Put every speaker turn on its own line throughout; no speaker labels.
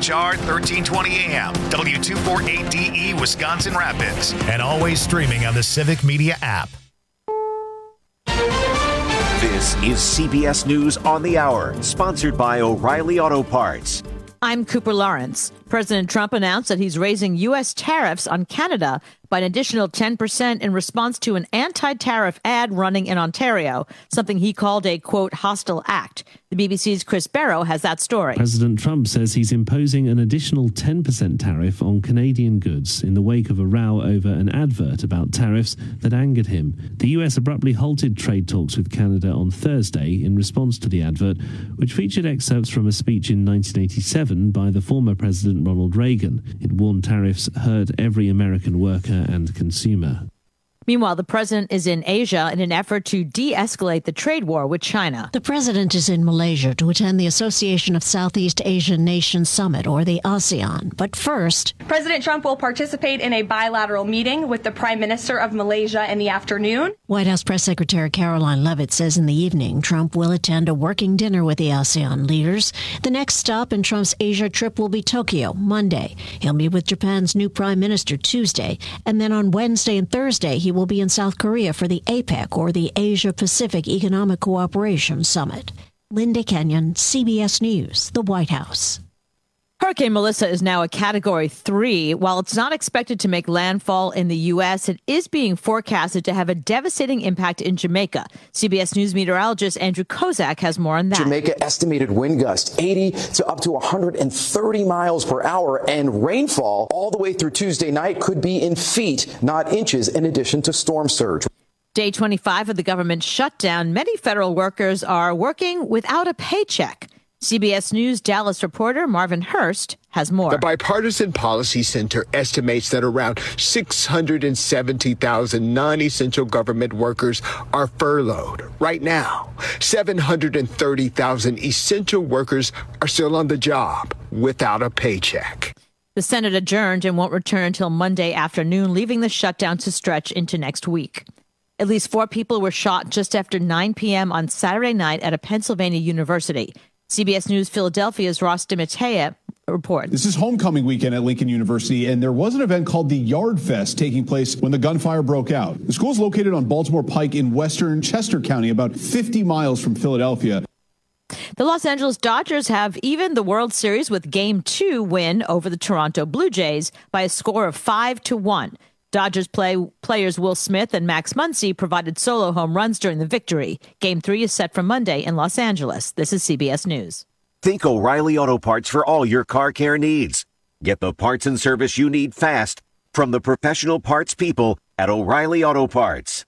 WHR 1320 AM, W248DE Wisconsin Rapids, and always streaming on the Civic Media app.
This is CBS News on the Hour, sponsored by O'Reilly Auto Parts.
I'm Cooper Lawrence. President Trump announced that he's raising U.S. tariffs on Canada by an additional 10% in response to an anti-tariff ad running in Ontario, something he called a, quote, hostile act. The BBC's Chris Barrow has that story.
President Trump says he's imposing an additional 10% tariff on Canadian goods in the wake of a row over an advert about tariffs that angered him. The U.S. abruptly halted trade talks with Canada on Thursday in response to the advert, which featured excerpts from a speech in 1987 by the former President Ronald Reagan. It warned tariffs hurt every American worker and consumer.
Meanwhile, the president is in Asia in an effort to de-escalate the trade war with China.
The president is in Malaysia to attend the Association of Southeast Asian Nations Summit, or the ASEAN. But first,
President Trump will participate in a bilateral meeting with the Prime Minister of Malaysia in the afternoon.
White House Press Secretary Caroline Leavitt says in the evening Trump will attend a working dinner with the ASEAN leaders. The next stop in Trump's Asia trip will be Tokyo, Monday. He'll meet with Japan's new Prime Minister Tuesday, and then on Wednesday and Thursday he will be in South Korea for the APEC, or the Asia-Pacific Economic Cooperation Summit. Linda Kenyon, CBS News, the White House.
Hurricane Melissa is now a Category 3. While it's not expected to make landfall in the U.S., it is being forecasted to have a devastating impact in Jamaica. CBS News meteorologist Andrew Kozak has more on that.
Jamaica estimated wind gusts 80 to up to 130 miles per hour, and rainfall all the way through Tuesday night could be in feet, not inches, in addition to storm surge.
Day 25 of the government shutdown. Many federal workers are working without a paycheck. CBS News Dallas reporter Marvin Hurst has more.
The Bipartisan Policy Center estimates that around 670,000 non-essential government workers are furloughed. Right now, 730,000 essential workers are still on the job without a paycheck.
The Senate adjourned and won't return until Monday afternoon, leaving the shutdown to stretch into next week. At least 4 people were shot just after 9 p.m. on Saturday night at a Pennsylvania university. CBS News Philadelphia's Ross DiMattea reports.
This is homecoming weekend at Lincoln University, and there was an event called the Yard Fest taking place when the gunfire broke out. The school is located on Baltimore Pike in western Chester County, about 50 miles from Philadelphia.
The Los Angeles Dodgers have evened the World Series with Game 2 win over the Toronto Blue Jays by a score of 5-1. Dodgers players Will Smith and Max Muncy provided solo home runs during the victory. Game 3 is set for Monday in Los Angeles. This is CBS News.
Think O'Reilly Auto Parts for all your car care needs. Get the parts and service you need fast from the professional parts people at O'Reilly Auto Parts.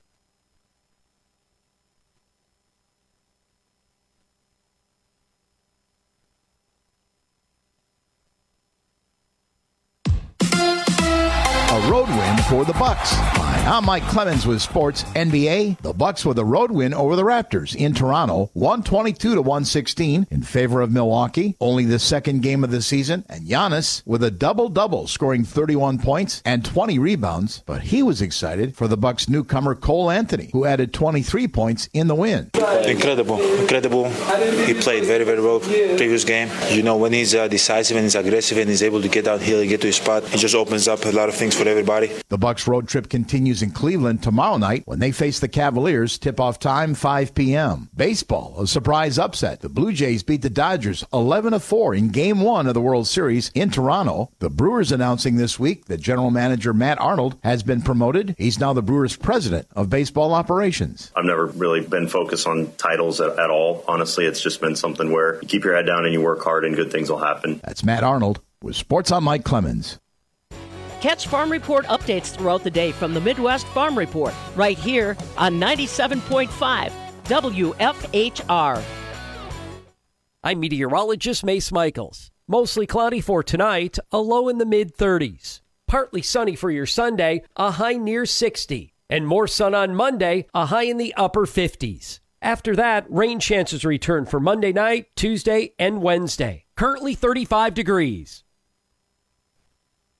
A road win for the Bucks. Hi, I'm Mike Clemens with Sports NBA. The Bucks with a road win over the Raptors in Toronto, 122-116 in favor of Milwaukee. Only the second game of the season, and Giannis with a double-double, scoring 31 points and 20 rebounds. But he was excited for the Bucks newcomer Cole Anthony, who added 23 points in the win.
Incredible. He played very, very well previous game. You know, when he's decisive and he's aggressive and he's able to get downhill and get to his spot, he just opens up a lot of things for everybody.
The Bucks road trip continues in Cleveland tomorrow night when they face the Cavaliers. Tip-off time 5 p.m. Baseball, a surprise upset. The Blue Jays beat the Dodgers 11-4 in Game 1 of the World Series in Toronto. The Brewers announcing this week that general manager Matt Arnold has been promoted. He's now the Brewers president of baseball operations.
I've never really been focused on titles at all. Honestly, it's just been something where you keep your head down and you work hard and good things will happen.
That's Matt Arnold with Sports on Mike Clemens.
Catch Farm Report updates throughout the day from the Midwest Farm Report, right here on 97.5 WFHR.
I'm meteorologist Mace Michaels. Mostly cloudy for tonight, a low in the mid-30s. Partly sunny for your Sunday, a high near 60. And more sun on Monday, a high in the upper 50s. After that, rain chances return for Monday night, Tuesday, and Wednesday. Currently 35 degrees.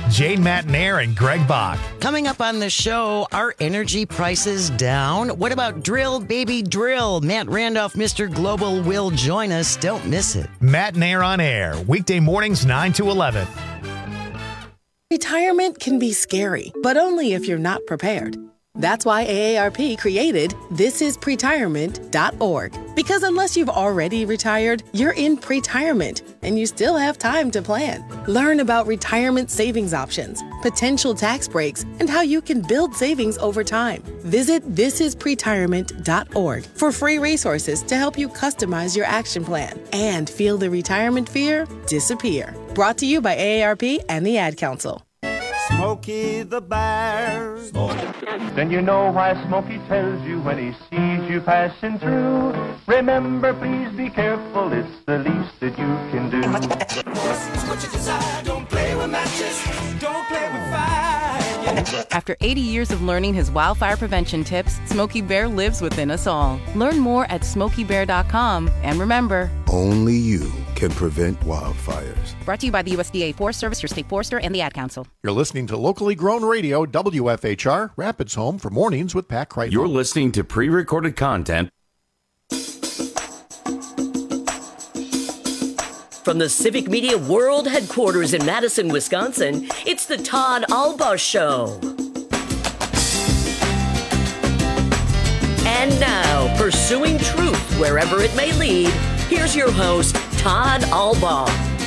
Jane Matnair and Greg Bach.
Coming up on the show, are energy prices down? What about drill, baby, drill? Matt Randolph, Mr. Global, will join us. Don't miss it.
Matnair on air, weekday mornings 9 to 11.
Retirement can be scary, but only if you're not prepared. That's why AARP created thisispretirement.org. Because unless you've already retired, you're in pretirement, and you still have time to plan. Learn about retirement savings options, potential tax breaks, and how you can build savings over time. Visit thisispretirement.org for free resources to help you customize your action plan and feel the retirement fear disappear. Brought to you by AARP and the Ad Council.
Smokey the Bear. Then you know why Smokey tells you when he sees you passing through. Remember, please be careful, it's the least that you can do. What you desire, don't play with matches, don't play with fire.
After 80 years of learning his wildfire prevention tips, Smokey Bear lives within us all. Learn more at SmokeyBear.com. And remember,
only you can prevent wildfires.
Brought to you by the USDA Forest Service, your state forester, and the Ad Council.
You're listening to locally grown radio, WFHR, Rapids Home for Mornings with Pat Crichton.
You're listening to pre-recorded content
from the Civic Media World Headquarters in Madison, Wisconsin. It's the Todd Albaugh Show. And now, pursuing truth wherever it may lead, here's your host, Todd Albaugh.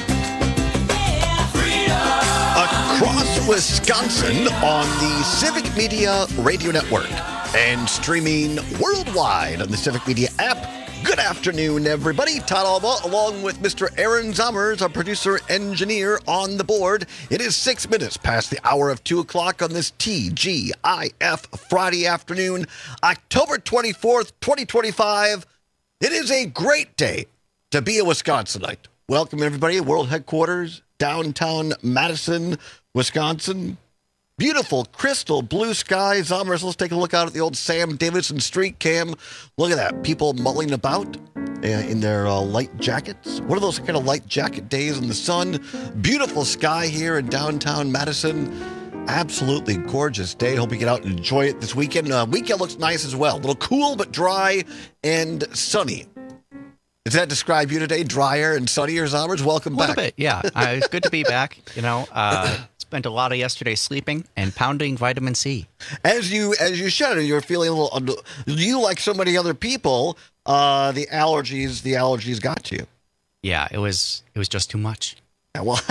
Across Wisconsin on the Civic Media Radio Network and streaming worldwide on the Civic Media app. Good afternoon, everybody. Todd Albaugh, along with Mr. Aaron Zommers, our producer engineer on the board. It is 6 minutes past the hour of 2 o'clock on this TGIF Friday afternoon, October 24th, 2025. It is a great day to be a Wisconsinite. Welcome, everybody, World Headquarters, downtown Madison, Wisconsin. Beautiful crystal blue sky. Zommers, let's take a look out at the old Sam Davidson street cam. Look at that. People mulling about in their light jackets. What are those kind of light jacket days in the sun? Beautiful sky here in downtown Madison. Absolutely gorgeous day. Hope you get out and enjoy it this weekend. Weekend looks nice as well. A little cool but dry and sunny. Does that describe you today? Drier and sunnier, Zommers? Welcome back.
A little bit, yeah. It's good to be back. Spent a lot of yesterday sleeping and pounding vitamin C.
As you should, you're feeling a little. You, like so many other people, the allergies got to you.
Yeah, it was just too much.
Yeah, well,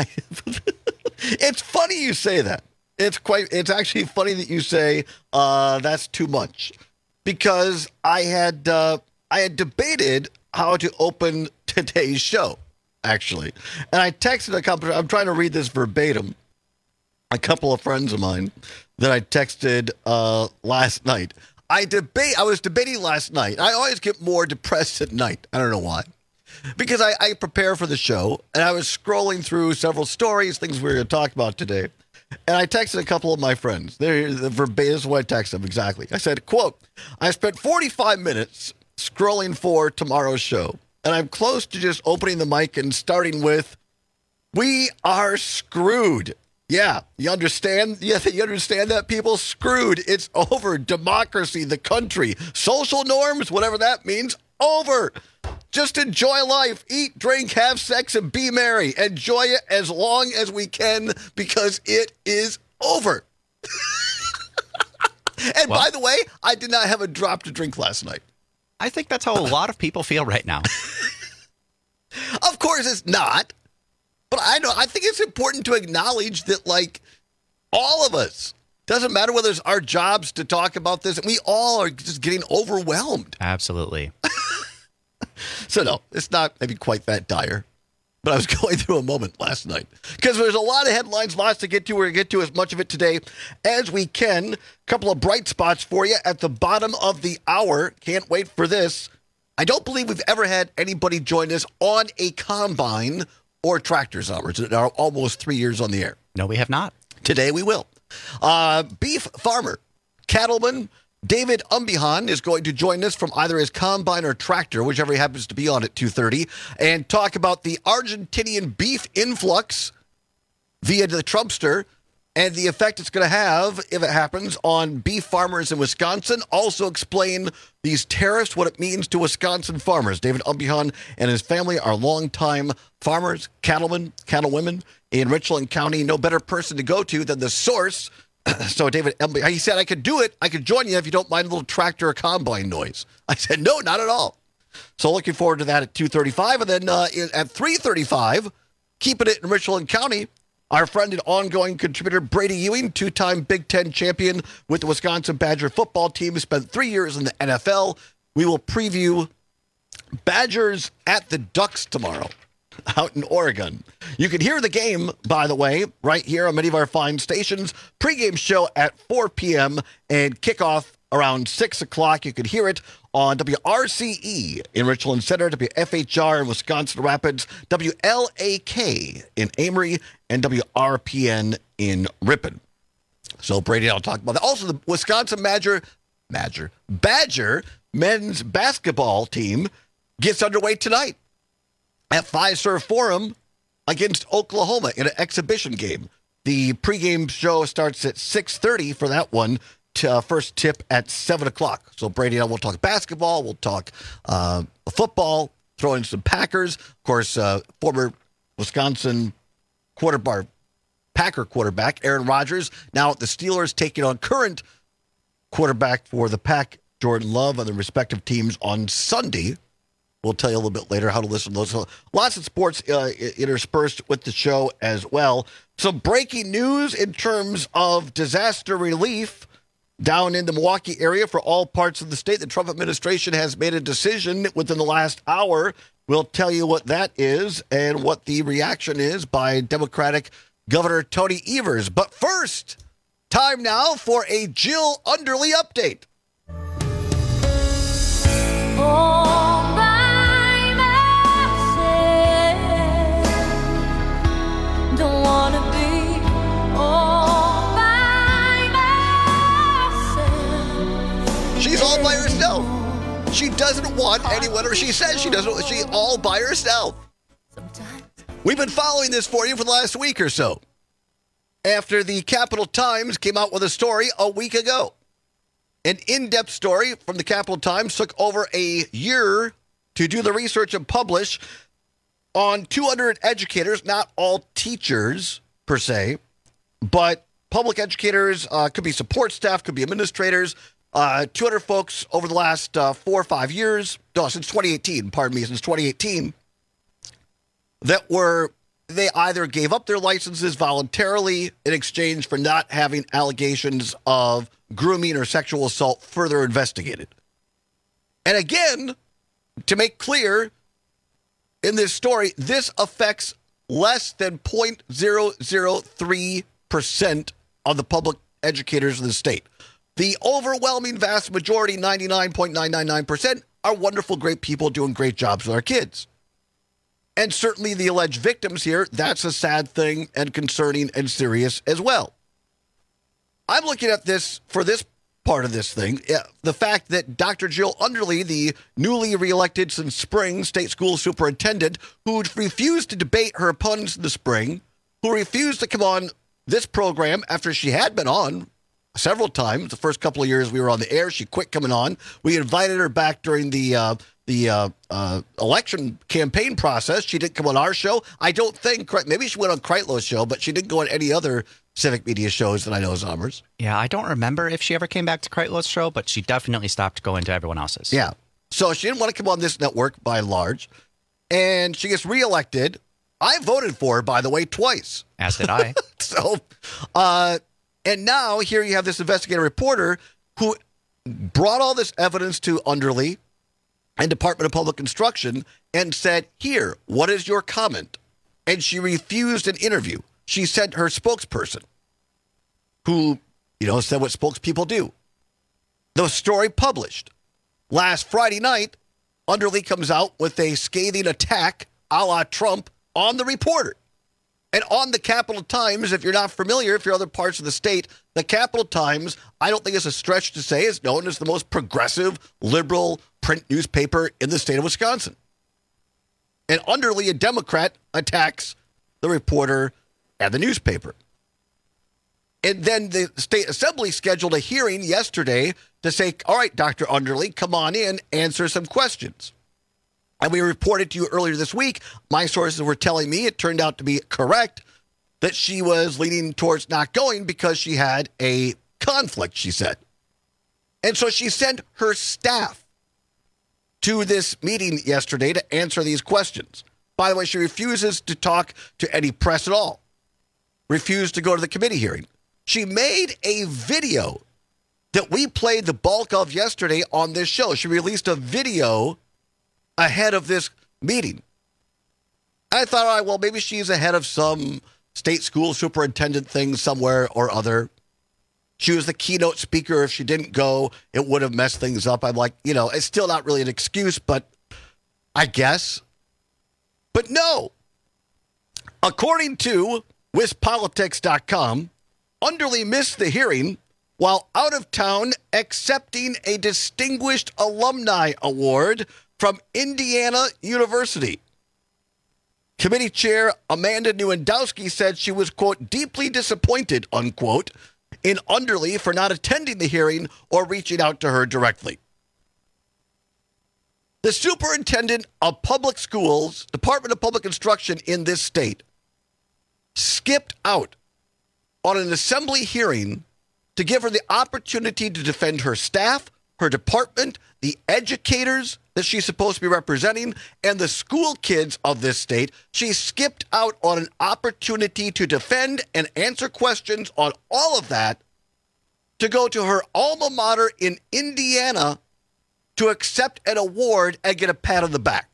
it's funny you say that. It's actually funny that you say that's too much, because I had debated how to open today's show, actually, and I texted a couple. I'm trying to read this verbatim. A couple of friends of mine that I texted last night. I was debating last night. I always get more depressed at night. I don't know why. Because I prepare for the show, and I was scrolling through several stories, things we were going to talk about today. And I texted a couple of my friends. This is what I texted them exactly. I said, quote, I spent 45 minutes scrolling for tomorrow's show, and I'm close to just opening the mic and starting with, we are screwed. Yeah, you understand? Yeah, you understand that, people? Screwed. It's over. Democracy, the country, social norms, whatever that means, over. Just enjoy life. Eat, drink, have sex, and be merry. Enjoy it as long as we can, because it is over. And by the way, I did not have a drop to drink last night.
I think that's how a lot of people feel right now.
Of course it's not. But I think it's important to acknowledge that, like, all of us, doesn't matter whether it's our jobs to talk about this, we all are just getting overwhelmed.
Absolutely.
So, no, it's not maybe quite that dire. But I was going through a moment last night. Because there's a lot of headlines, lots to get to. We're going to get to as much of it today as we can. A couple of bright spots for you at the bottom of the hour. Can't wait for this. I don't believe we've ever had anybody join us on a combine or tractor, Zommers, that are almost 3 years on the air.
No, we have not.
Today we will. Beef farmer, cattleman, David Umbihan is going to join us from either his combine or tractor, whichever he happens to be on at 2:30, and talk about the Argentinian beef influx via the Trumpster. and the effect it's going to have, if it happens, on beef farmers in Wisconsin. Also explain these tariffs, what it means to Wisconsin farmers. David Umbihan and his family are longtime farmers, cattlemen, cattlewomen in Richland County. No better person to go to than the source. So David Umbihan, he said, I could do it. I could join you if you don't mind a little tractor or combine noise. I said, no, not at all. So looking forward to that at 2:35. And then at 3:35, keeping it in Richland County, our friend and ongoing contributor Brady Ewing, two-time Big Ten champion with the Wisconsin Badger football team, spent 3 years in the NFL. We will preview Badgers at the Ducks tomorrow out in Oregon. You can hear the game, by the way, right here on many of our fine stations. Pre-game show at 4 p.m. and kickoff around 6 o'clock. You can hear it on WRCE in Richland Center, WFHR in Wisconsin Rapids, WLAK in Amory, and WRPN in Ripon. So Brady and I'll talk about that. Also, the Wisconsin Badger men's basketball team gets underway tonight at Fiserv Forum against Oklahoma in an exhibition game. The pregame show starts at 6:30 for that one. First tip at 7 o'clock. So Brady and I will talk basketball. We'll talk football, throw in some Packers. Of course, former Wisconsin Packer quarterback Aaron Rodgers, now at the Steelers, taking on current quarterback for the Pack, Jordan Love, on the respective teams on Sunday. We'll tell you a little bit later how to listen to those. So lots of sports interspersed with the show as well. Some breaking news in terms of disaster relief down in the Milwaukee area for all parts of the state. The Trump administration has made a decision within the last hour. We'll tell you what that is and what the reaction is by Democratic Governor Tony Evers. But first, time now for a Jill Underly update.
All by myself, don't want to be all by myself.
She's all by herself. She doesn't want anyone, or she says she doesn't. She's all by herself. We've been following this for you for the last week or so. After the Capital Times came out with a story a week ago. An in-depth story from the Capital Times took over a year to do the research and publish on 200 educators, not all teachers per se, but public educators, could be support staff, could be administrators, 200 folks over the last 4 or 5 years, since 2018, that they either gave up their licenses voluntarily in exchange for not having allegations of grooming or sexual assault further investigated. And again, to make clear in this story, this affects less than 0.003% of the public educators in the state. The overwhelming vast majority, 99.999%, are wonderful, great people doing great jobs with our kids. And certainly the alleged victims here, that's a sad thing and concerning and serious as well. I'm looking at this for this part of this thing, the fact that Dr. Jill Underly, the newly reelected since spring state school superintendent, who refused to debate her opponents in the spring, who refused to come on this program after she had been on several times. The first couple of years we were on the air, she quit coming on. We invited her back during the election campaign process. She didn't come on our show. I don't think, maybe she went on Kreitlow's show, but she didn't go on any other civic media shows that I know, Zommers.
Yeah, I don't remember if she ever came back to Kreitlow's show, but she definitely stopped going to everyone else's.
Yeah. So she didn't want to come on this network by and large, and she gets reelected. I voted for her, by the way, twice.
As did I.
And now here you have this investigative reporter who brought all this evidence to Underly and Department of Public Instruction and said, here, what is your comment? And she refused an interview. She sent her spokesperson, who, said what spokespeople do. The story published. Last Friday night, Underly comes out with a scathing attack, a la Trump, on the reporter. And on the Capital Times, if you're not familiar, if you're other parts of the state, the Capital Times, I don't think it's a stretch to say, is known as the most progressive, liberal print newspaper in the state of Wisconsin. And Underly, a Democrat, attacks the reporter and the newspaper. And then the State Assembly scheduled a hearing yesterday to say, all right, Dr. Underly, come on in, answer some questions. And we reported to you earlier this week, my sources were telling me it turned out to be correct, that she was leaning towards not going because she had a conflict, she said. And so she sent her staff to this meeting yesterday to answer these questions. By the way, she refuses to talk to any press at all, refused to go to the committee hearing. She made a video that we played the bulk of yesterday on this show. She released a video ahead of this meeting. I thought, all right, well, maybe she's ahead of some state school superintendent thing somewhere or other. She was the keynote speaker. If she didn't go, it would have messed things up. I'm like, it's still not really an excuse, but I guess. But no. According to WisPolitics.com, Underly missed the hearing while out of town accepting a Distinguished Alumni Award from Indiana University. Committee Chair Amanda Newandowski said she was, quote, deeply disappointed, unquote, in Underly for not attending the hearing or reaching out to her directly. The superintendent of public schools, Department of Public Instruction in this state, skipped out on an assembly hearing to give her the opportunity to defend her staff, her department, the educators that she's supposed to be representing, and the school kids of this state. She skipped out on an opportunity to defend and answer questions on all of that to go to her alma mater in Indiana to accept an award and get a pat on the back.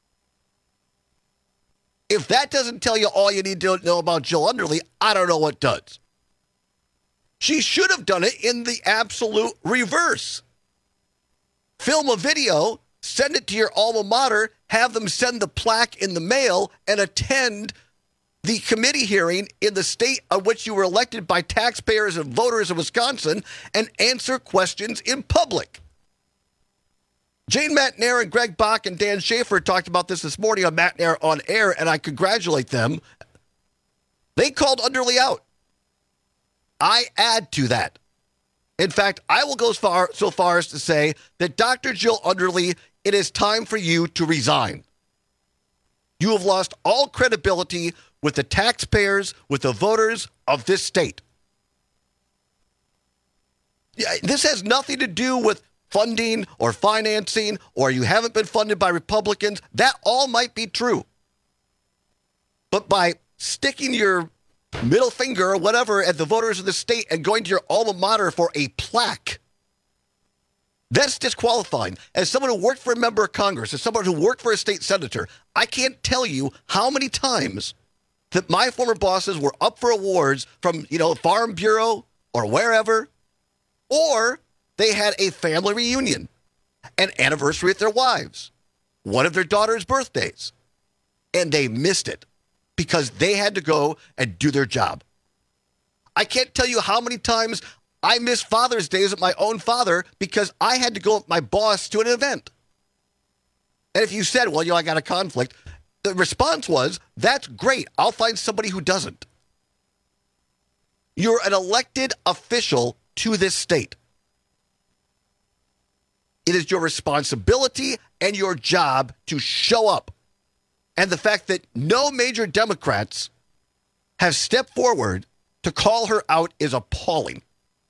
If that doesn't tell you all you need to know about Jill Underly, I don't know what does. She should have done it in the absolute reverse. Film a video, send it to your alma mater, have them send the plaque in the mail, and attend the committee hearing in the state on which you were elected by taxpayers and voters of Wisconsin, and answer questions in public. Jane McNair and Greg Bach and Dan Schaefer talked about this morning on McNair on Air, and I congratulate them. They called Underly out. I add to that. In fact, I will go so far as to say that Dr. Jill Underly, it is time for you to resign. You have lost all credibility with the taxpayers, with the voters of this state. This has nothing to do with funding or financing, or you haven't been funded by Republicans. That all might be true. But by sticking your middle finger or whatever at the voters of the state and going to your alma mater for a plaque, that's disqualifying. As someone who worked for a member of Congress, as someone who worked for a state senator, I can't tell you how many times that my former bosses were up for awards from, Farm Bureau or wherever, or they had a family reunion, an anniversary with their wives, one of their daughter's birthdays, and they missed it because they had to go and do their job. I can't tell you how many times I missed Father's Days with my own father because I had to go with my boss to an event. And if you said, well, I got a conflict, the response was, that's great. I'll find somebody who doesn't. You're an elected official to this state. It is your responsibility and your job to show up. And the fact that no major Democrats have stepped forward to call her out is appalling.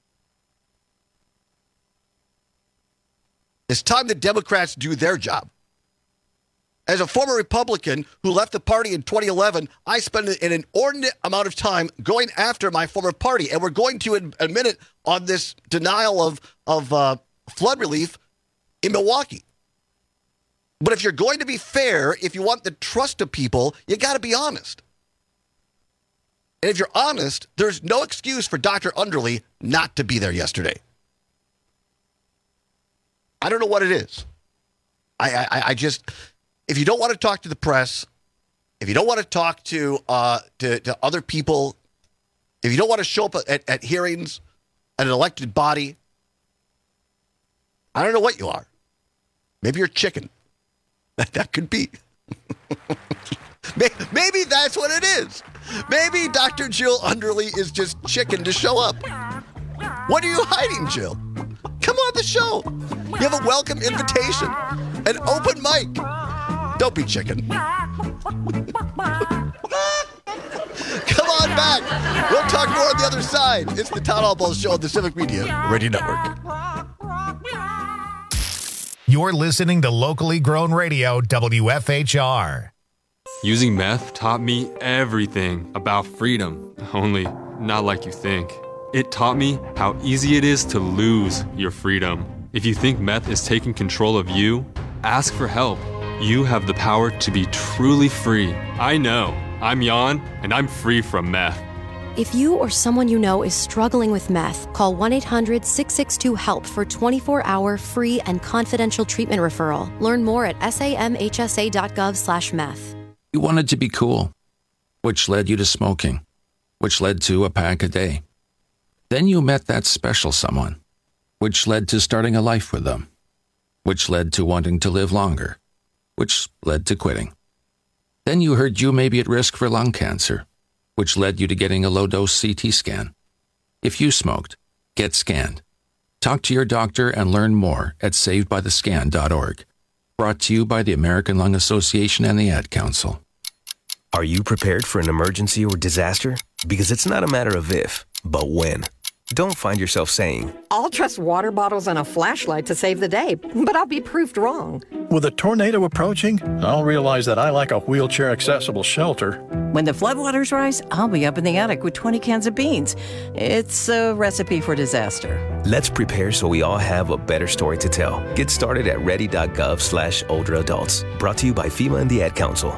It's time the Democrats do their job. As a former Republican who left the party in 2011, I spent an inordinate amount of time going after my former party. And we're going to, in a minute, on this denial of flood relief in Milwaukee. But if you're going to be fair, if you want the trust of people, you got to be honest. And if you're honest, there's no excuse for Dr. Underly not to be there yesterday. I don't know what it is. I just, if you don't want to talk to the press, if you don't want to talk to other people, if you don't want to show up at hearings, at an elected body, I don't know what you are. Maybe you're chicken. That could be. Maybe that's what it is. Maybe Dr. Jill Underly is just chicken to show up. What are you hiding, Jill? Come on the show. You have a welcome invitation, an open mic. Don't be chicken. Come on back. We'll talk more on the other side. It's the Todd Albaugh Show on the Civic Media Radio Network.
You're listening to locally grown radio, WFHR.
Using meth taught me everything about freedom, only not like you think. It taught me how easy it is to lose your freedom. If you think meth is taking control of you, ask for help. You have the power to be truly free. I know. I'm Jan, and I'm free from meth.
If you or someone you know is struggling with meth, call 1-800-662-HELP for 24-hour free and confidential treatment referral. Learn more at samhsa.gov/meth.
You wanted to be cool, which led you to smoking, which led to a pack a day. Then you met that special someone, which led to starting a life with them, which led to wanting to live longer, which led to quitting. Then you heard you may be at risk for lung cancer, which led you to getting a low-dose CT scan. If you smoked, get scanned. Talk to your doctor and learn more at savedbythescan.org. Brought to you by the American Lung Association and the Ad Council.
Are you prepared for an emergency or disaster? Because it's not a matter of if, but when. Don't find yourself saying,
I'll trust water bottles and a flashlight to save the day, but I'll be proved wrong.
With a tornado approaching, I'll realize that I lack a wheelchair-accessible shelter.
When the floodwaters rise, I'll be up in the attic with 20 cans of beans. It's a recipe for disaster.
Let's prepare so we all have a better story to tell. Get started at ready.gov/older adults. Brought to you by FEMA and the Ad Council.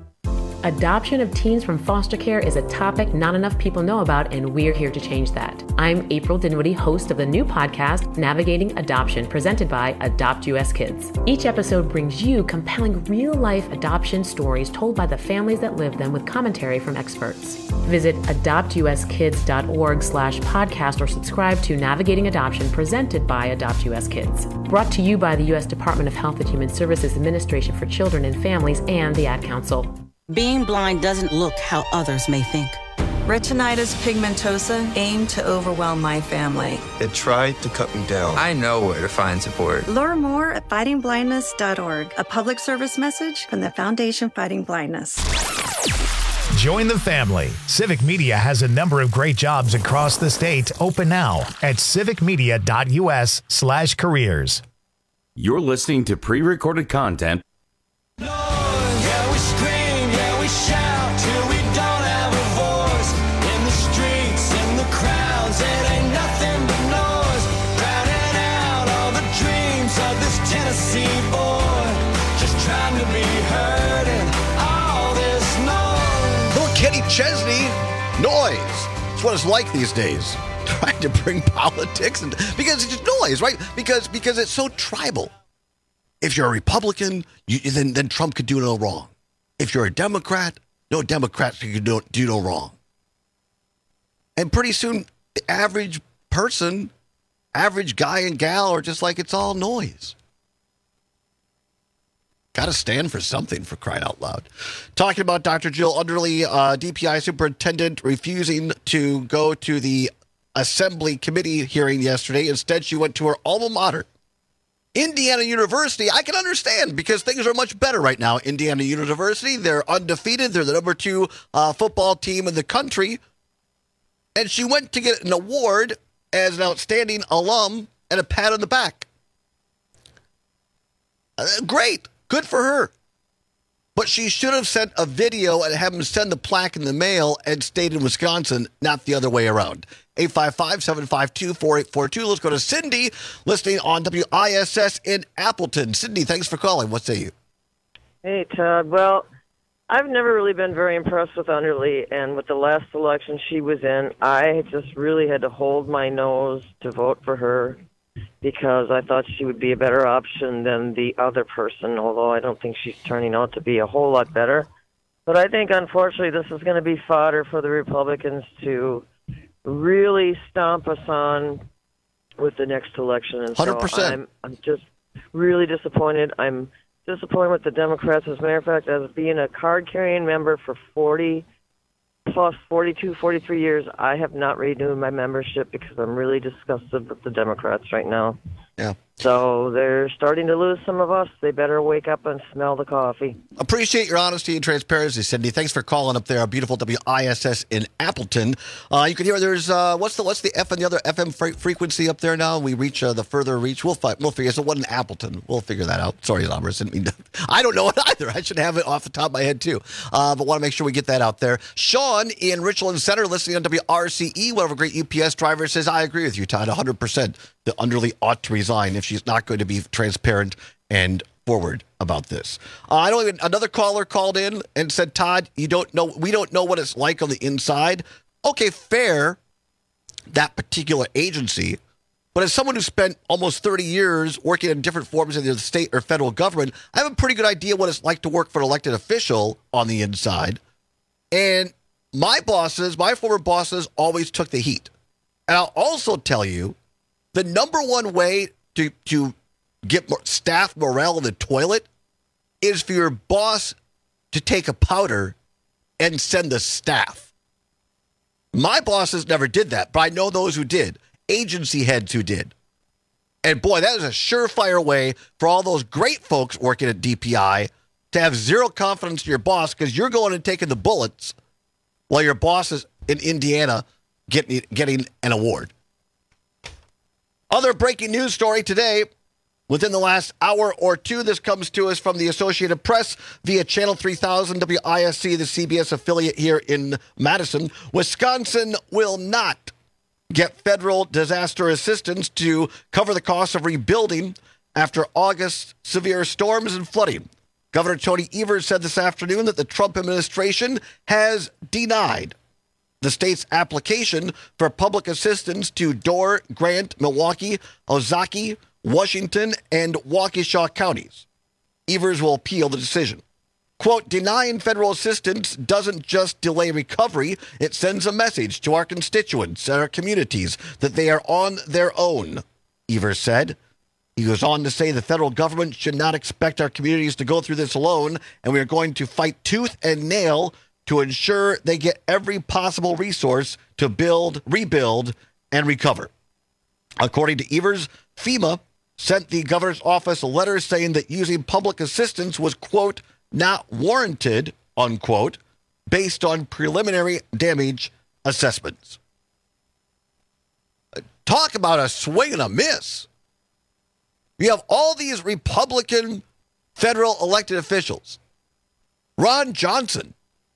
Adoption of teens from foster care is a topic not enough people know about, and we're here to change that. I'm April Dinwiddie, host of the new podcast, Navigating Adoption, presented by Adopt US Kids. Each episode brings you compelling real-life adoption stories told by the families that live them with commentary from experts. Visit adoptuskids.org/podcast or subscribe to Navigating Adoption, presented by Adopt US Kids. Brought to you by the U.S. Department of Health and Human Services Administration for Children and Families and the Ad Council.
Being blind doesn't look how others may think.
Retinitis pigmentosa aimed to overwhelm my family.
It tried to cut me down. I know where to find support.
Learn more at fightingblindness.org, a public service message from the Foundation Fighting Blindness.
Join the family. Civic Media has a number of great jobs across the state open now at civicmedia.us/careers.
You're listening to pre-recorded content.
Shout till we don't have a voice in the streets, in the crowds. It ain't nothing but noise, drowning out all the dreams of this Tennessee boy, just trying to be heard in all this noise.
Little Kenny Chesney, noise. It's what it's like these days. Trying to bring politics and because it's just noise, right? Because it's so tribal. If you're a Republican, then Trump could do no wrong. If you're a Democrat, no Democrat can do no wrong. And pretty soon, the average person, average guy and gal are just like, it's all noise. Got to stand for something, for crying out loud. Talking about Dr. Jill Underly, DPI superintendent, refusing to go to the assembly committee hearing yesterday. Instead, she went to her alma mater, Indiana University. I can understand because things are much better right now. Indiana University, they're undefeated. They're the number 2 football team in the country. And she went to get an award as an outstanding alum and a pat on the back. Great. Good for her. But she should have sent a video and have him send the plaque in the mail and stayed in Wisconsin, not the other way around. 855-752-4842. Let's go to Cindy, listening on WISS in Appleton. Cindy, thanks for calling. What say you?
Hey, Todd. Well, I've never really been very impressed with Underly, and with the last election she was in, I just really had to hold my nose to vote for her because I thought she would be a better option than the other person, although I don't think she's turning out to be a whole lot better. But I think, unfortunately, this is going to be fodder for the Republicans to really stomp us on with the next election. And
100%.
So I'm just really disappointed. I'm disappointed with the Democrats. As a matter of fact, as being a card-carrying member for 40+ plus 42, 43 years, I have not renewed my membership because I'm really disgusted with the Democrats right now.
Yeah.
So they're starting to lose some of us. They better wake up and smell the coffee.
Appreciate your honesty and transparency, Cindy. Thanks for calling up there, beautiful WISS in Appleton. You can hear there's what's the F and the other FM frequency up there now? We reach the further reach. We'll figure. It's the one in Appleton. We'll figure that out. Sorry, Zombers. I don't know it either. I should have it off the top of my head too. But want to make sure we get that out there. Sean in Richland Center, listening on WRCE. One of our great UPS drivers says, "I agree with you, Todd, 100%. The Underly ought to resign if she's not going to be transparent and forward about this." Another caller called in and said, "Todd, we don't know what it's like on the inside." Okay, fair, that particular agency, but as someone who spent almost 30 years working in different forms of the state or federal government, I have a pretty good idea what it's like to work for an elected official on the inside. And my former bosses always took the heat. And I'll also tell you, the number one way to get staff morale in the toilet is for your boss to take a powder and send the staff. My bosses never did that, but I know those who did. Agency heads who did. And boy, that is a surefire way for all those great folks working at DPI to have zero confidence in your boss because you're going and taking the bullets while your boss is in Indiana getting an award. Other breaking news story today, within the last hour or two, this comes to us from the Associated Press via Channel 3000 WISC, the CBS affiliate here in Madison. Wisconsin will not get federal disaster assistance to cover the cost of rebuilding after August's severe storms and flooding. Governor Tony Evers said this afternoon that the Trump administration has denied the state's application for public assistance to Door, Grant, Milwaukee, Ozaukee, Washington, and Waukesha counties. Evers will appeal the decision. Quote, denying federal assistance doesn't just delay recovery, it sends a message to our constituents and our communities that they are on their own, Evers said. He goes on to say the federal government should not expect our communities to go through this alone, and we are going to fight tooth and nail to ensure they get every possible resource to build, rebuild, and recover. According to Evers, FEMA sent the governor's office a letter saying that using public assistance was, quote, not warranted, unquote, based on preliminary damage assessments. Talk about a swing and a miss. You have all these Republican federal elected officials. Ron Johnson,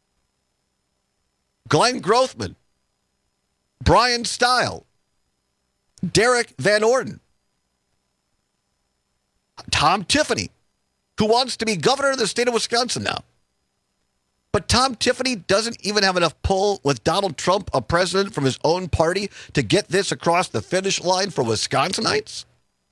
Glenn Grothman, Brian Stile, Derek Van Orden, Tom Tiffany, who wants to be governor of the state of Wisconsin now. But Tom Tiffany doesn't even have enough pull with Donald Trump, a president from his own party, to get this across the finish line for Wisconsinites.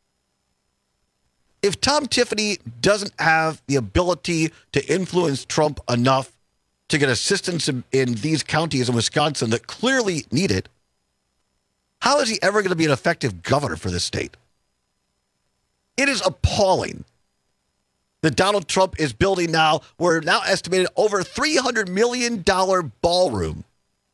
If Tom Tiffany doesn't have the ability to influence Trump enough to get assistance in these counties in Wisconsin that clearly need it, how is he ever going to be an effective governor for this state? It is appalling that Donald Trump is building now, we're now estimated over $300 million ballroom.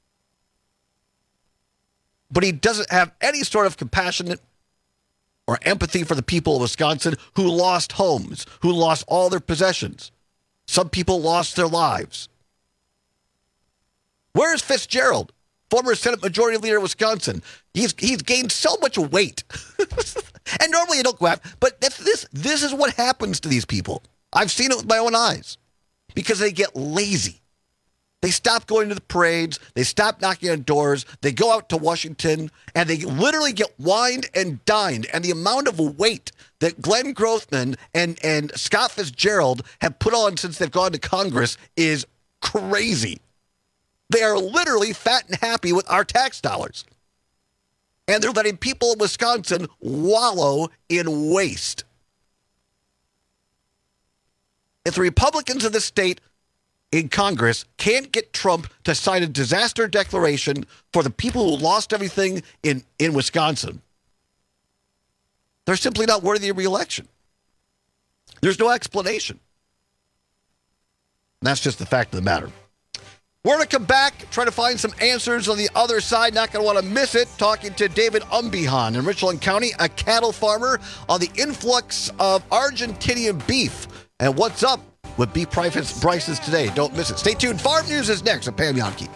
But he doesn't have any sort of compassionate or empathy for the people of Wisconsin who lost homes, who lost all their possessions. Some people lost their lives. Where's Fitzgerald, former Senate Majority Leader of Wisconsin? He's gained so much weight. And normally you don't go out, but this is what happens to these people. I've seen it with my own eyes because they get lazy. They stop going to the parades. They stop knocking on doors. They go out to Washington, and they literally get wined and dined. And the amount of weight that Glenn Grothman and Scott Fitzgerald have put on since they've gone to Congress is crazy. They are literally fat and happy with our tax dollars. And they're letting people in Wisconsin wallow in waste. If the Republicans of the state in Congress can't get Trump to sign a disaster declaration for the people who lost everything in Wisconsin, they're simply not worthy of re-election. There's no explanation. And that's just the fact of the matter. We're going to come back, try to find some answers on the other side. Not going to want to miss it. Talking to David Umbihan in Richland County, a cattle farmer, on the influx of Argentinian beef and what's up with beef prices today. Don't miss it. Stay tuned. Farm News is next with Pam Yonke.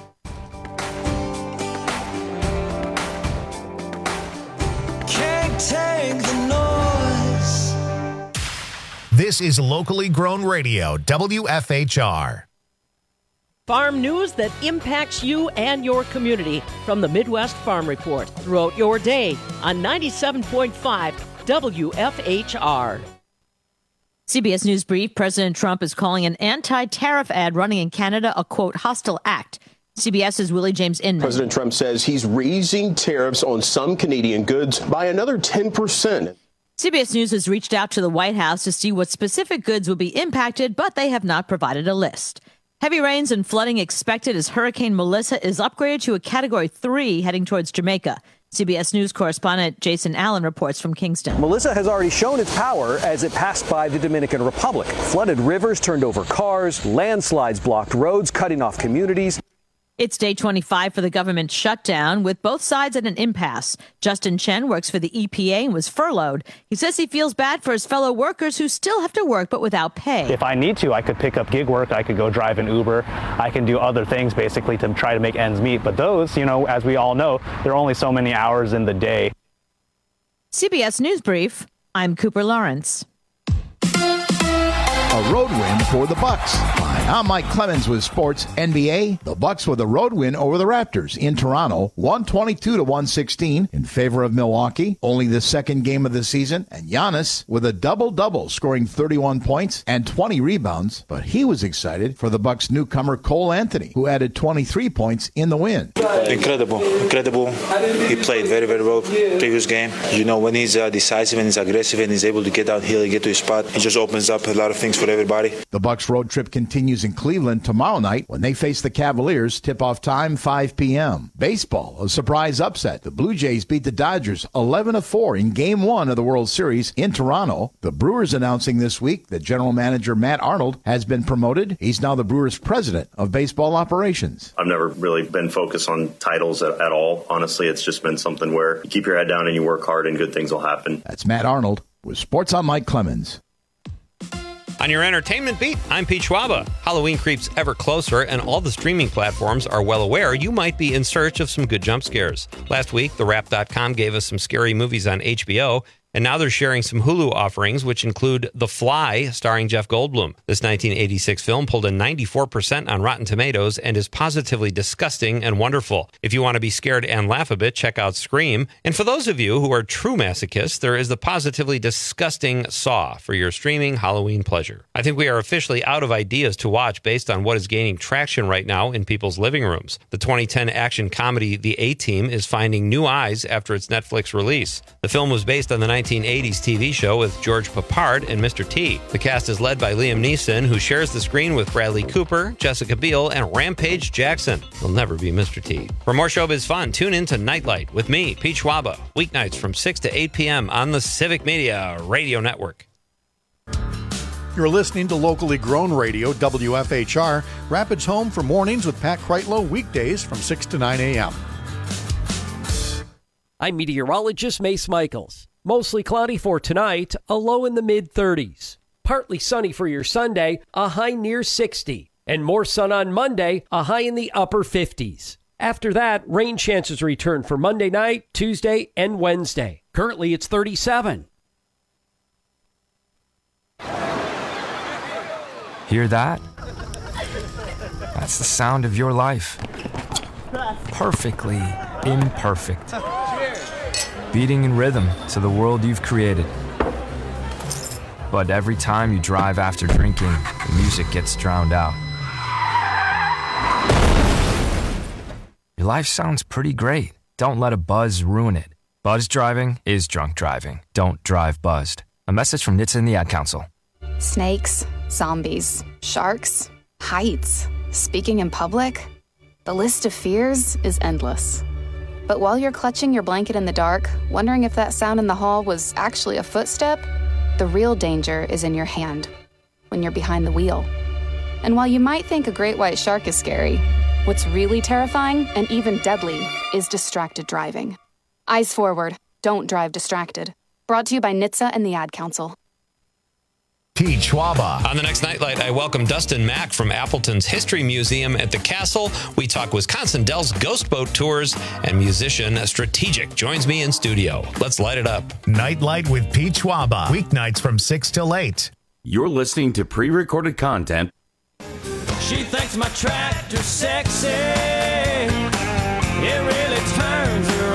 Can't take the noise.
This is locally grown radio, WFHR.
Farm news that impacts you and your community from the Midwest Farm Report throughout your day on 97.5 WFHR.
CBS News Brief, President Trump is calling an anti-tariff ad running in Canada a, quote, hostile act. CBS's Willie James Inman.
President Trump says he's raising tariffs on some Canadian goods by another 10%.
CBS News has reached out to the White House to see what specific goods will be impacted, but they have not provided a list. Heavy rains and flooding expected as Hurricane Melissa is upgraded to a Category 3 heading towards Jamaica. CBS News correspondent Jason Allen reports from Kingston.
Melissa has already shown its power as it passed by the Dominican Republic. Flooded rivers turned over cars, landslides blocked roads, cutting off communities.
It's day 25 for the government shutdown, with both sides at an impasse. Justin Chen works for the EPA and was furloughed. He says he feels bad for his fellow workers who still have to work but without pay.
If I need to, I could pick up gig work. I could go drive an Uber. I can do other things basically to try to make ends meet. But those, as we all know, there are only so many hours in the day.
CBS News Brief, I'm Cooper Lawrence.
A road win for the Bucks. Hi, I'm Mike Clemens with Sports NBA. The Bucks with a road win over the Raptors in Toronto, 122-116 in favor of Milwaukee. Only the second game of the season, and Giannis with a double-double, scoring 31 points and 20 rebounds. But he was excited for the Bucks newcomer Cole Anthony, who added 23 points in the win.
Incredible. He played very, very well previous game. When he's decisive and he's aggressive and he's able to get downhill and get to his spot, he just opens up a lot of things for everybody.
The Bucks road trip continues in Cleveland tomorrow night when they face the Cavaliers. Tip-off time 5 p.m. Baseball, a surprise upset. The Blue Jays beat the Dodgers 11-4 in Game 1 of the World Series in Toronto. The Brewers announcing this week that general manager Matt Arnold has been promoted. He's now the Brewers president of baseball operations.
I've never really been focused on titles at all. Honestly, it's just been something where you keep your head down and you work hard and good things will happen.
That's Matt Arnold with Sports on Mike Clemens.
On your entertainment beat, I'm Pete Schwaba. Halloween creeps ever closer, and all the streaming platforms are well aware you might be in search of some good jump scares. Last week, TheWrap.com gave us some scary movies on HBO, and now they're sharing some Hulu offerings, which include The Fly, starring Jeff Goldblum. This 1986 film pulled a 94% on Rotten Tomatoes and is positively disgusting and wonderful. If you want to be scared and laugh a bit, check out Scream. And for those of you who are true masochists, there is the positively disgusting Saw for your streaming Halloween pleasure. I think we are officially out of ideas to watch based on what is gaining traction right now in people's living rooms. The 2010 action comedy The A-Team is finding new eyes after its Netflix release. The film was based on the 1980s TV show with George Papard and Mr. T. The cast is led by Liam Neeson, who shares the screen with Bradley Cooper, Jessica Biel, and Rampage Jackson. He'll never be Mr. T. For more showbiz fun, tune in to Nightlight with me, Pete Schwaba, weeknights from 6 to 8 p.m. on the Civic Media Radio Network.
You're listening to locally grown radio, WFHR, Rapids Home for mornings with Pat Kreitlow, weekdays from 6 to 9 a.m.
I'm meteorologist Mace Michaels. Mostly cloudy for tonight, a low in the mid-30s. Partly sunny for your Sunday, a high near 60. And more sun on Monday, a high in the upper 50s. After that, rain chances return for Monday night, Tuesday, and Wednesday. Currently, it's 37.
Hear that? That's the sound of your life. Perfectly imperfect. Beating in rhythm to the world you've created. But every time you drive after drinking, the music gets drowned out. Your life sounds pretty great. Don't let a buzz ruin it. Buzz driving is drunk driving. Don't drive buzzed. A message from NHTSA and the Ad Council.
Snakes, zombies, sharks, heights, speaking in public. The list of fears is endless. But while you're clutching your blanket in the dark, wondering if that sound in the hall was actually a footstep, the real danger is in your hand, when you're behind the wheel. And while you might think a great white shark is scary, What's really terrifying and even deadly is distracted driving. Eyes forward. Don't drive distracted. Brought to you by NHTSA and the Ad Council.
Pete Schwaba.
On the next Nightlight, I welcome Dustin Mack from Appleton's History Museum at the Castle. We talk Wisconsin Dells Ghost Boat Tours, and musician Strategic joins me in studio. Let's light it up.
Nightlight with Pete Schwaba. Weeknights from 6 till 8.
You're listening to pre-recorded content.
She thinks my tractor's sexy. It really turns her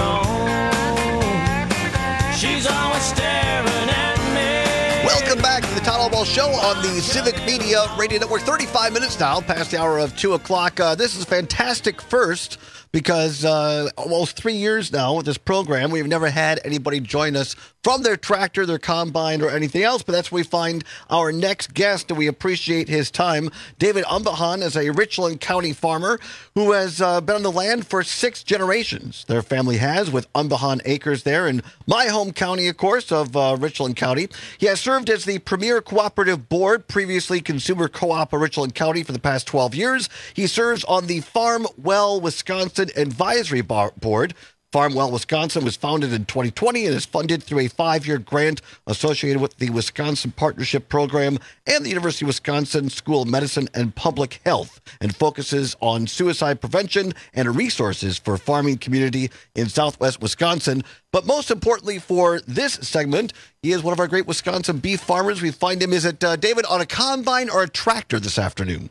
on. She's always staring at me.
Welcome back to the Todd Allball Show on the Civic Media Radio Network. 35 minutes now, past the hour of 2 o'clock. This is a fantastic first because almost 3 years now with this program, we've never had anybody join us from their tractor, their combine, or anything else. But that's where we find our next guest, and we appreciate his time. David Umbahan is a Richland County farmer who has been on the land for 6 generations. Their family has, with Umbahan Acres there in my home county, of course, of Richland County. He has served as the Premier Cooperative Board, previously Consumer Co-op of Richland County, for the past 12 years. He serves on the Farm Well Wisconsin Advisory Board. Farmwell Wisconsin was founded in 2020 and is funded through a 5-year grant associated with the Wisconsin Partnership Program and the University of Wisconsin School of Medicine and Public Health, and focuses on suicide prevention and resources for farming community in southwest Wisconsin. But most importantly for this segment, he is one of our great Wisconsin beef farmers. We find him, is it David, on a combine or a tractor this afternoon?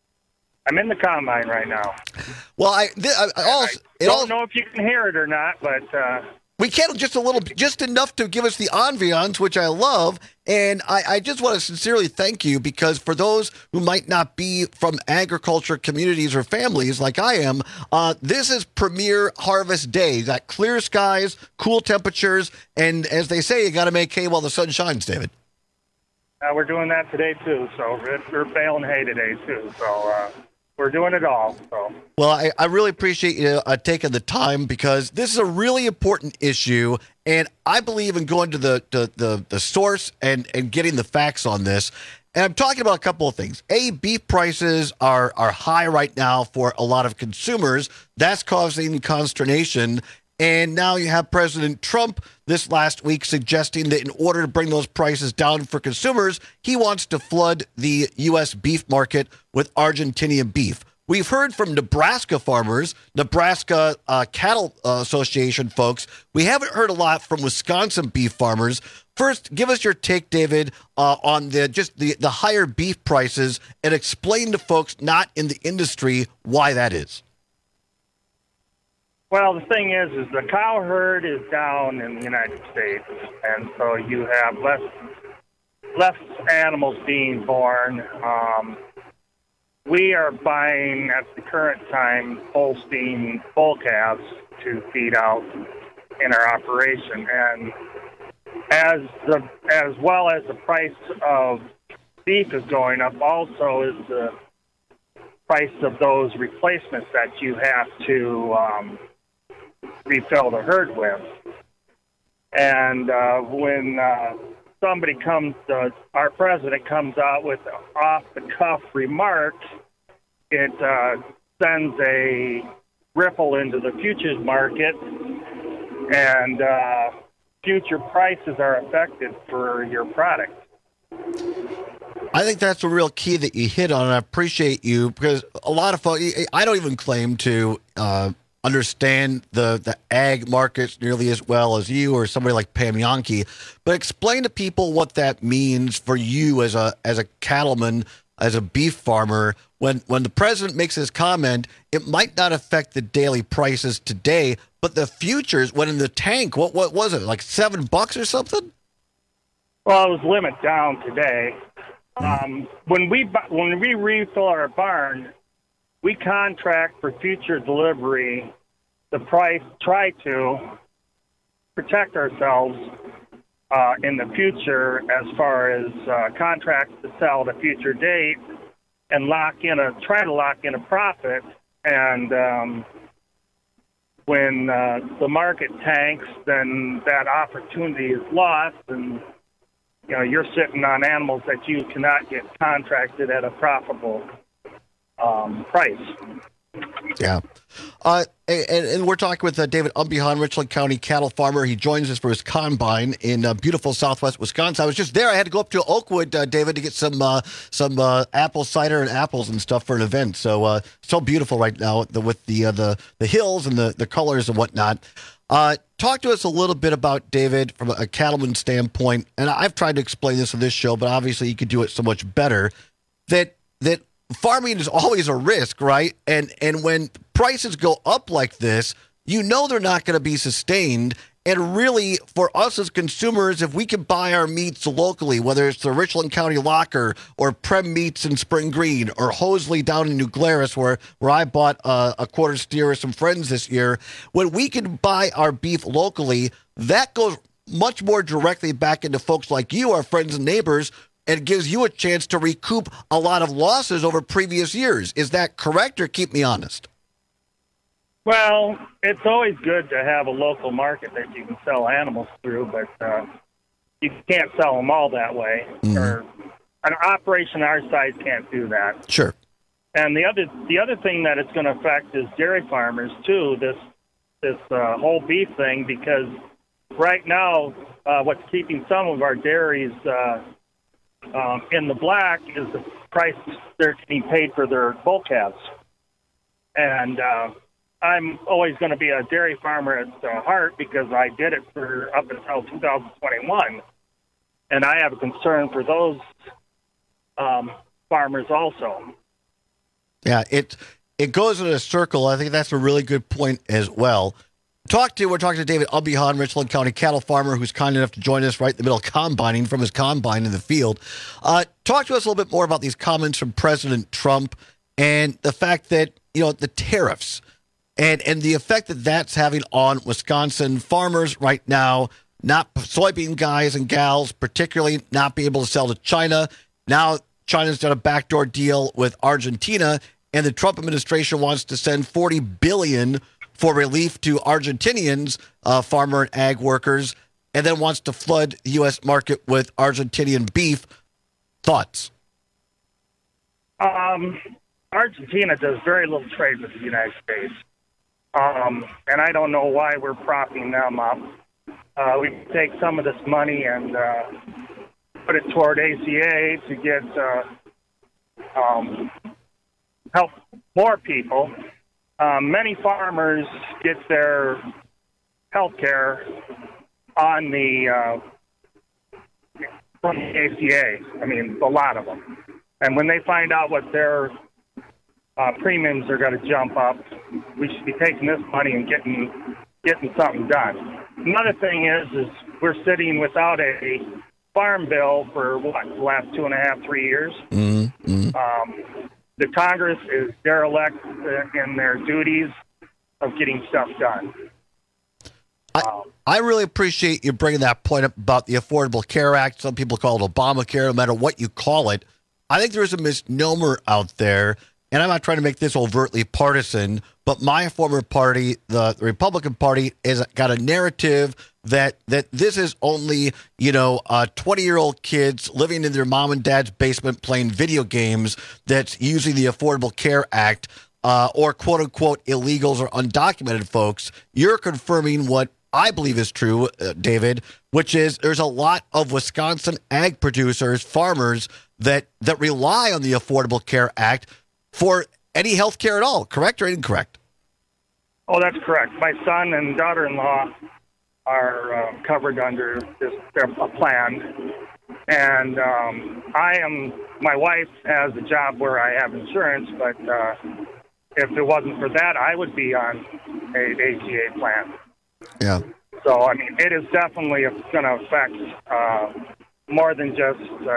I'm in the combine right now.
Well, I
don't know if you can hear it or not, but
we can just enough to give us the ambiance, which I love. And I just want to sincerely thank you, because for those who might not be from agriculture communities or families like I am, this is Premier Harvest Day. You got clear skies, cool temperatures, and as they say, you got to make hay while the sun shines, David.
We're doing that today too. So we're baling hay today too. So we're doing it all. So.
Well, I really appreciate you taking the time, because this is a really important issue, and I believe in going to the source and getting the facts on this. And I'm talking about a couple of things. Beef prices are high right now for a lot of consumers. That's causing consternation. And now you have President Trump this last week suggesting that in order to bring those prices down for consumers, he wants to flood the U.S. beef market with Argentinian beef. We've heard from Nebraska farmers, Nebraska Cattle Association folks. We haven't heard a lot from Wisconsin beef farmers. First, give us your take, David, on the higher beef prices, and explain to folks not in the industry why that is.
Well, the thing is the cow herd is down in the United States, and so you have less animals being born. We are buying at the current time Holstein bull calves to feed out in our operation, and as well as the price of beef is going up, also is the price of those replacements that you have to refill the herd with. And when somebody our president comes out with off-the-cuff remark, it sends a ripple into the futures market, and future prices are affected for your product.
I think that's a real key that you hit on, and I appreciate you, because a lot of folks, I don't even claim to understand the ag markets nearly as well as you or somebody like Pam Yonke, but explain to people what that means for you as a cattleman, as a beef farmer. When the president makes his comment, it might not affect the daily prices today, but the futures, when in the tank, what was it, like $7 or something?
Well, it was limit down today. When we refill our barn, we contract for future delivery. The price, try to protect ourselves in the future as far as contracts to sell at a future date, and try to lock in a profit. And when the market tanks, then that opportunity is lost, and you're sitting on animals that you cannot get contracted at a profitable price.
Yeah. And we're talking with David Umbihan, Richland County cattle farmer. He joins us for his combine in beautiful southwest Wisconsin. I was just there. I had to go up to Oakwood, David, to get some apple cider and apples and stuff for an event. So beautiful right now with the hills and the colors and whatnot. Talk to us a little bit about, David, from a cattleman standpoint, and I've tried to explain this on this show, but obviously you could do it so much better, that farming is always a risk, right? And when prices go up like this, you know they're not going to be sustained. And really, for us as consumers, if we can buy our meats locally, whether it's the Richland County Locker or Prem Meats in Spring Green or Hosley down in New Glarus, where I bought a quarter steer with some friends this year, when we can buy our beef locally, that goes much more directly back into folks like you, our friends and neighbors, and gives you a chance to recoup a lot of losses over previous years. Is that correct, or keep me honest?
Well, it's always good to have a local market that you can sell animals through, but you can't sell them all that way.
Mm-hmm.
Or an operation our size can't do that.
Sure.
And the other thing that it's going to affect is dairy farmers too. This whole beef thing, because right now, what's keeping some of our dairies in the black is the price they're getting paid for their bull calves. And I'm always going to be a dairy farmer at heart because I did it for up until 2021. And I have a concern for those farmers also.
Yeah, it goes in a circle. I think that's a really good point as well. We're talking to David Umbihan, Richland County cattle farmer, who's kind enough to join us right in the middle of combining from his combine in the field. Talk to us a little bit more about these comments from President Trump and the fact that, the tariffs and the effect that that's having on Wisconsin farmers right now, not soybean guys and gals, particularly not be able to sell to China. Now China's done a backdoor deal with Argentina, and the Trump administration wants to send $40 billion for relief to Argentinians, farmer and ag workers, and then wants to flood the U.S. market with Argentinian beef. Thoughts?
Argentina does very little trade with the United States. And I don't know why we're propping them up. We take some of this money and put it toward ACA to get help more people. Many farmers get their health care on from the ACA. I mean, a lot of them. And when they find out what their premiums are going to jump up, we should be taking this money and getting something done. Another thing is we're sitting without a farm bill for the last 2.5, 3 years.
Mm-hmm.
The Congress is derelict in their duties of getting stuff done.
I really appreciate you bringing that point up about the Affordable Care Act. Some people call it Obamacare, no matter what you call it. I think there's a misnomer out there, and I'm not trying to make this overtly partisan, but my former party, the Republican Party, has got a narrative that this is only, 20-year-old kids living in their mom and dad's basement playing video games that's using the Affordable Care Act, or quote-unquote illegals or undocumented folks. You're confirming what I believe is true, David, which is there's a lot of Wisconsin ag producers, farmers, that rely on the Affordable Care Act for any health care at all, correct or incorrect?
Oh, that's correct. My son and daughter-in-law are covered under their plan. And my wife has a job where I have insurance, but if it wasn't for that, I would be on an ACA plan.
Yeah.
So, I mean, it is definitely going to affect more than just,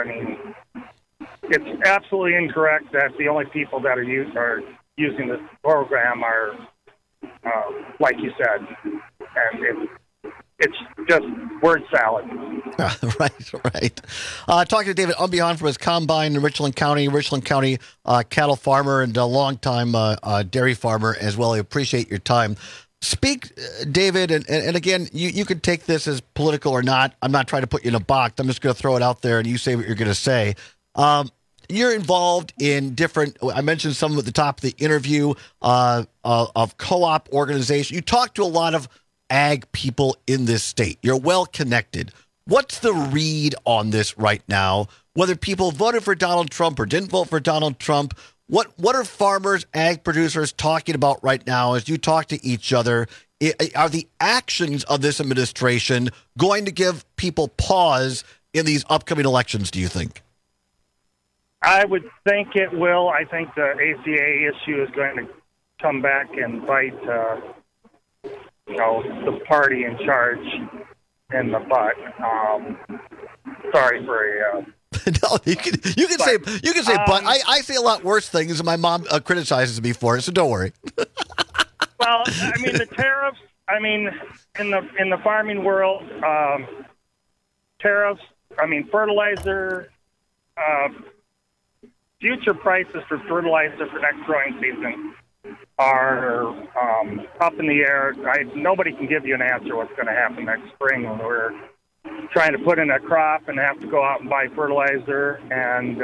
it's absolutely incorrect that the only people that are using this program are, like you said, and it's just word salad.
Right. Talking to David Umbihan from his combine in Richland County cattle farmer and a longtime dairy farmer as well. I appreciate your time. Speak, David, and again, you can take this as political or not. I'm not trying to put you in a box. I'm just going to throw it out there and you say what you're going to say. you're involved in different, I mentioned some at the top of the interview, of co-op organization. You talk to a lot of ag people in this state. You're well connected. What's the read on this right now? Whether people voted for Donald Trump or didn't vote for Donald Trump, what are farmers, ag producers talking about right now as you talk to each other? Are the actions of this administration going to give people pause in these upcoming elections, do you think?
I would think it will. I think the ACA issue is going to come back and bite, the party in charge in the butt. Sorry for
no, you can say but. I say a lot worse things, and my mom criticizes me for it. So don't worry.
Well, I mean the tariffs. I mean in the farming world, tariffs. I mean fertilizer. Future prices for fertilizer for next growing season are up in the air. Nobody can give you an answer what's going to happen next spring when we're trying to put in a crop and have to go out and buy fertilizer and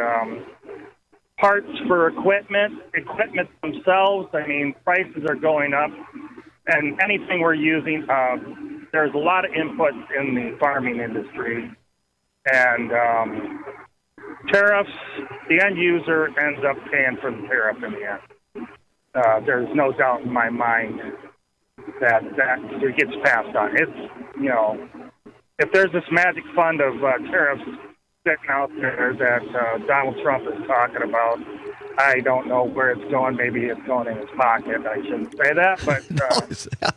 parts for equipment themselves. I mean, prices are going up, and anything we're using, there's a lot of inputs in the farming industry, and tariffs, the end user ends up paying for the tariff in the end. There's no doubt in my mind that it gets passed on. It's, if there's this magic fund of tariffs sitting out there that Donald Trump is talking about, I don't know where it's going. Maybe it's going in his pocket. I shouldn't say that, but...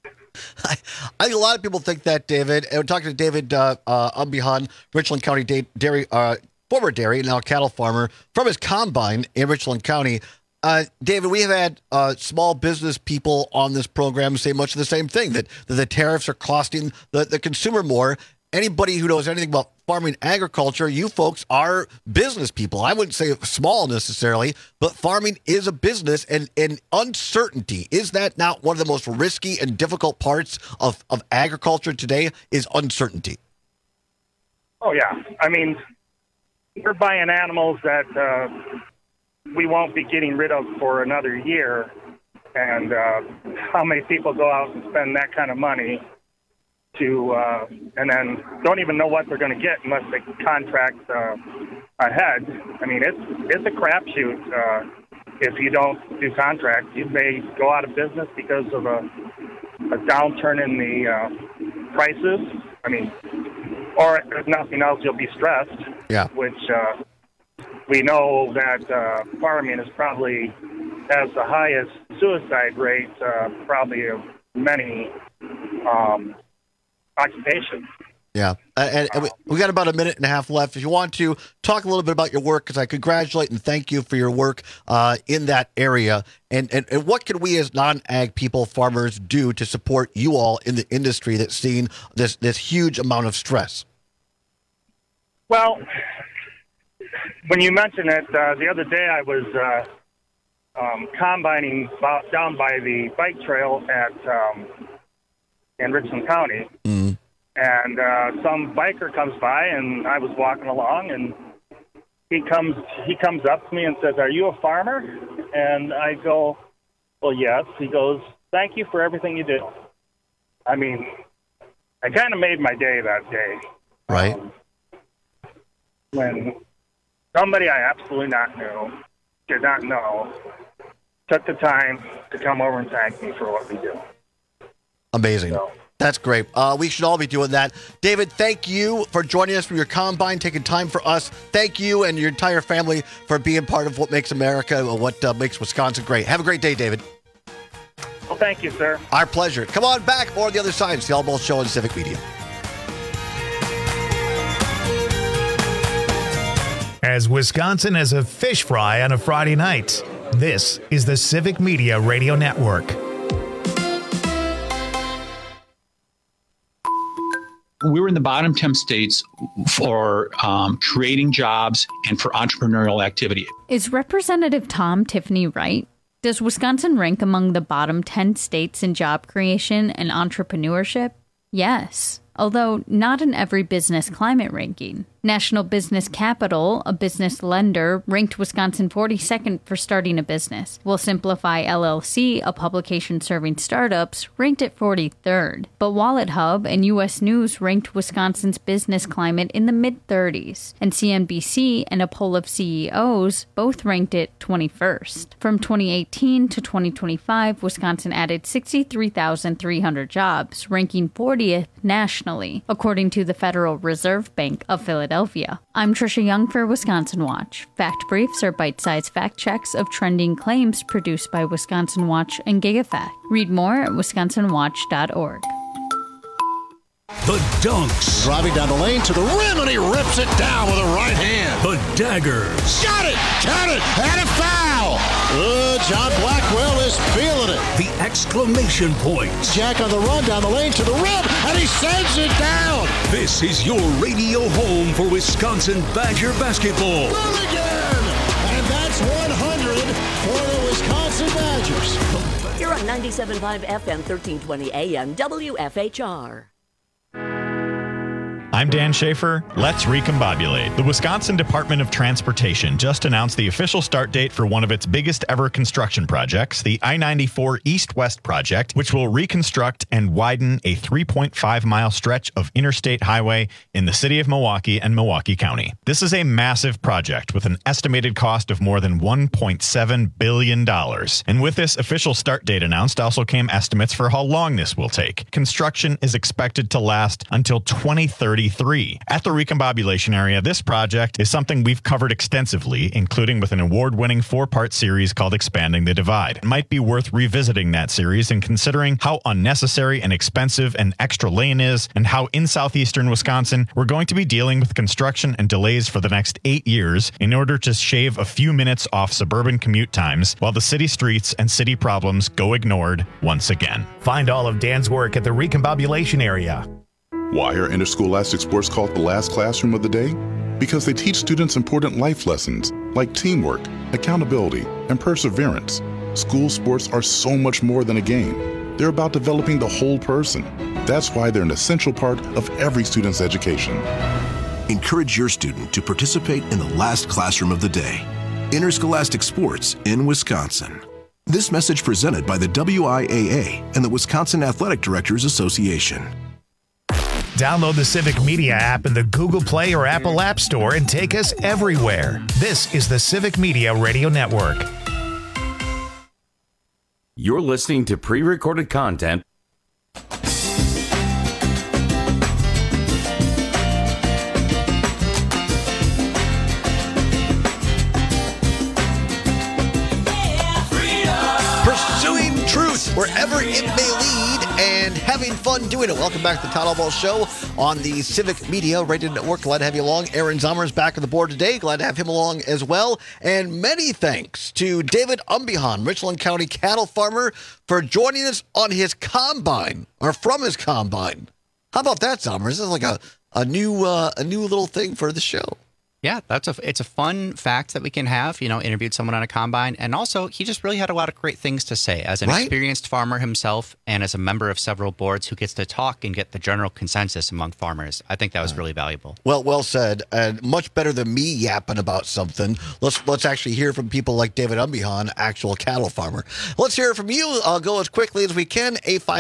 I think a lot of people think that, David. And we're talking to David Umbihan, Richland County dairy, former dairy, now cattle farmer, from his combine in Richland County. David, we have had small business people on this program say much of the same thing, that the tariffs are costing the consumer more. Anybody who knows anything about farming agriculture, you folks are business people. I wouldn't say small necessarily, but farming is a business, and uncertainty, is that not one of the most risky and difficult parts of agriculture today, is uncertainty?
Oh, yeah. I mean, we're buying animals that we won't be getting rid of for another year, and how many people go out and spend that kind of money to and then don't even know what they're going to get unless they contract ahead. I mean, it's a crapshoot. If you don't do contracts, you may go out of business because of a downturn in the prices. I mean, or if nothing else, you'll be stressed.
Yeah.
Which we know that farming is probably has the highest suicide rate, probably of many occupations.
Yeah. And we got about a minute and a half left. If you want to talk a little bit about your work, because I congratulate and thank you for your work in that area. And what can we as non-ag people, farmers, do to support you all in the industry that's seeing this huge amount of stress?
Well, when you mention it, the other day I was combining down by the bike trail in Richland County. Mm. And some biker comes by, and I was walking along, and he comes up to me and says, "Are you a farmer?" And I go, "Well, yes." He goes, "Thank you for everything you do." I mean, I kind of made my day that day.
Right.
When somebody I absolutely did not know, took the time to come over and thank me for what we do.
Amazing.
So,
that's great. We should all be doing that. David, thank you for joining us from your combine, taking time for us. Thank you and your entire family for being part of what makes America, what makes Wisconsin great. Have a great day, David.
Well, thank you, sir.
Our pleasure. Come on back. More on the other side. It's the All Bold Show on Civic Media.
As Wisconsin has a fish fry on a Friday night, this is the Civic Media Radio Network.
We were in the bottom 10 states for creating jobs and for entrepreneurial activity.
Is Representative Tom Tiffany right? Does Wisconsin rank among the bottom 10 states in job creation and entrepreneurship? Yes. although not in every business climate ranking. National Business Capital, a business lender, ranked Wisconsin 42nd for starting a business, while Simplify LLC, a publication serving startups, ranked it 43rd. But Wallet Hub and U.S. News ranked Wisconsin's business climate in the mid-30s, and CNBC and a poll of CEOs both ranked it 21st. From 2018 to 2025, Wisconsin added 63,300 jobs, ranking 40th nationally, according to the Federal Reserve Bank of Philadelphia. I'm Trisha Young for Wisconsin Watch. Fact Briefs are bite-sized fact checks of trending claims produced by Wisconsin Watch and GigaFact. Read more at wisconsinwatch.org.
The dunks.
Driving down the lane to the rim, and he rips it down with a right hand.
The daggers.
Got it! Count it! And a foul! John Blackwell is feeling it.
The exclamation points.
Jack on the run down the lane to the rim, and he sends it down.
This is your radio home for Wisconsin Badger basketball.
Mulligan! And that's 100 for the Wisconsin Badgers.
You're on 97.5 FM, 1320 AM, WFHR.
I'm Dan Schaefer. Let's recombobulate. The Wisconsin Department of Transportation just announced the official start date for one of its biggest ever construction projects, the I-94 East-West project, which will reconstruct and widen a 3.5-mile stretch of interstate highway in the city of Milwaukee and Milwaukee County. This is a massive project with an estimated cost of more than $1.7 billion. And with this official start date announced also came estimates for how long this will take. Construction is expected to last until 2033. At the recombobulation area, this project is something we've covered extensively, including with an award-winning 4-part series called Expanding the Divide. It might be worth revisiting that series and considering how unnecessary and expensive an extra lane is, and how in southeastern Wisconsin we're going to be dealing with construction and delays for the next 8 years in order to shave a few minutes off suburban commute times while the city streets and city problems go ignored once again.
Find all of Dan's work at the recombobulation area.
Why are interscholastic sports called the last classroom of the day? Because they teach students important life lessons like teamwork, accountability, and perseverance. School sports are so much more than a game. They're about developing the whole person. That's why they're an essential part of every student's education.
Encourage your student to participate in the last classroom of the day. Interscholastic sports in Wisconsin. This message presented by the WIAA and the Wisconsin Athletic Directors Association.
Download the Civic Media app in the Google Play or Apple App Store and take us everywhere. This is the Civic Media Radio Network.
You're listening to pre-recorded content.
Pursuing truth wherever it may lead and having fun doing it. Welcome back to the Todd Albaugh Show on the Civic Media Radio Network. Glad to have you along. Aaron Zommer is back on the board today. Glad to have him along as well. And many thanks to David Umbihan, Richland County cattle farmer, for joining us on his combine, or from his combine. How about that, Zommer? This is like a new little thing for the show.
Yeah, it's a fun fact that we can have, interviewed someone on a combine. And also, he just really had a lot of great things to say as an experienced farmer himself and as a member of several boards who gets to talk and get the general consensus among farmers. I think that was really valuable.
Well said. And much better than me yapping about something. Let's actually hear from people like David Umbihan, actual cattle farmer. Let's hear it from you. I'll go as quickly as we can.